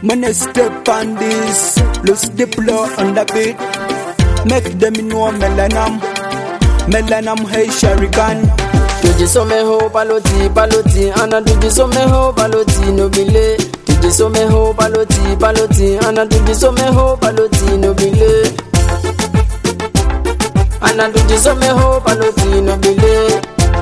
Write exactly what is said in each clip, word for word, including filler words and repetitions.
When I step on this, lose the flow on the beat. Make them know melanam, melanam hey Sharikan. Tuji some ho paloti paloti, ana tuji some ho paloti no bile. Tuji some ho paloti paloti, ana tuji some ho paloti no bile. Ana tuji some ho paloti no bile.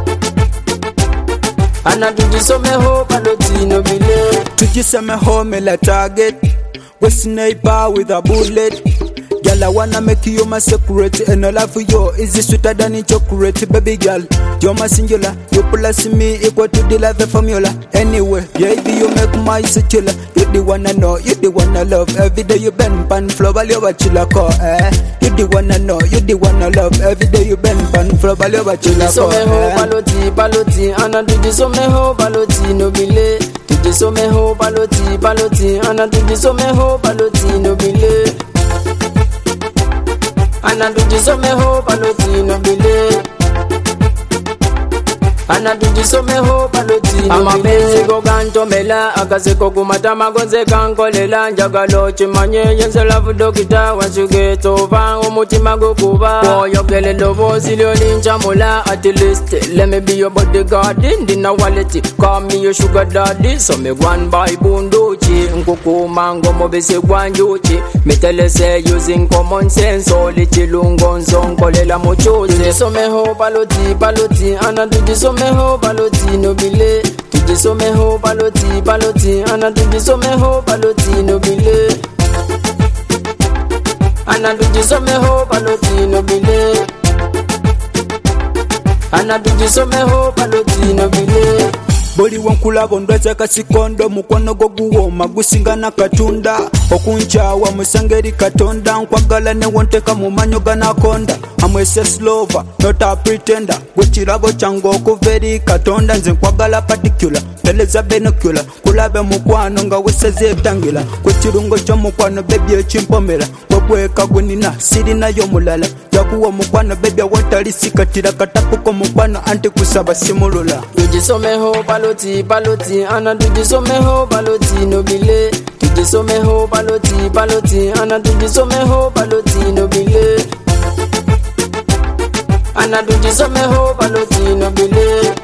Ana tuji some ho paloti no bile. Tuji some ho me la target, we sniper with a bullet. Girl, I wanna make you my secret, and all for you is sweeter than a chocolate, baby girl. You're my singular, you plus me equal to the love formula. Anyway, baby, you make my secular. You the one I know, you the one I love. Every day you bend pan flow, but you're chilla call, eh? You the one I know, you the one I love. Every day you bend pan flow, but you're chilla call, eh? Tuji paloti paloti, ana tuji some ho paloti no bile. Tuji some ho paloti paloti, ana tuji some ho paloti no bile. Ana tuji some ho paloti no bile. Ana tuji some ho paloti no bile. Amapenzi go ganto mela, akase ko kumata magonze kankolela. Njagalo chimanye yense lavu dokita, once you get over, umutima go kuba. Boyo kele lobo silio ninja mula. At least, let me be your bodyguard in the quality. Call me your sugar daddy, so me one by bunduchi. Nkuku mango mo bese gwanjuchi. Me tell say using common sense, only chilungo nzonkolela mochozi. Tuji some ho paloti paloti, ana tuji some ho paloti no bile. Tuji some ho paloti paloti, ana tuji some ho paloti no bile. Ana tuji some ho paloti no bile. Ana tuji some ho paloti no bile. Boli wankula gondwaza kasikondo, mukono go guwoma gusingana katunda. Okunchawa musangeri katonda, nkwagala ne wonteka mu manyo ganakonda. I'm a sex lover, not a pretender. Guchirabo chango kuveri katonda, nze nkwagala particular. Teleza binocular, kulabe mukwano nga weseze ebitangila. Kwekirungo ky'omukwano baby ekimpomera. Kwebweka gwenina sirina yo mulala. Jakuwa mukwano baby awatali sikatira katapuko mukwano anti kusaba simulula. Tuji some ho paloti paloti, ana tuji some ho paloti no bile. Tuji some ho paloti paloti, ana tuji some ho paloti no bile. Ana tuji some ho paloti no bile.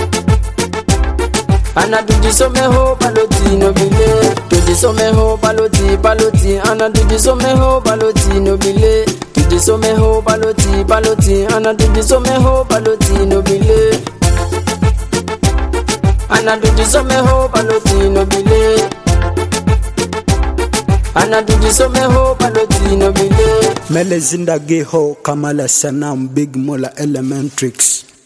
Ana tuji some ho paloti no bile. Tuji some ho paloti paloti, ana tuji some ho paloti no bile. Tuji some ho paloti paloti, ana tuji some ho paloti no bile. Ana tuji some ho paloti no bile. Ana tuji some ho paloti no bile. Mele zinda geho kamala sanam big mola elementrix.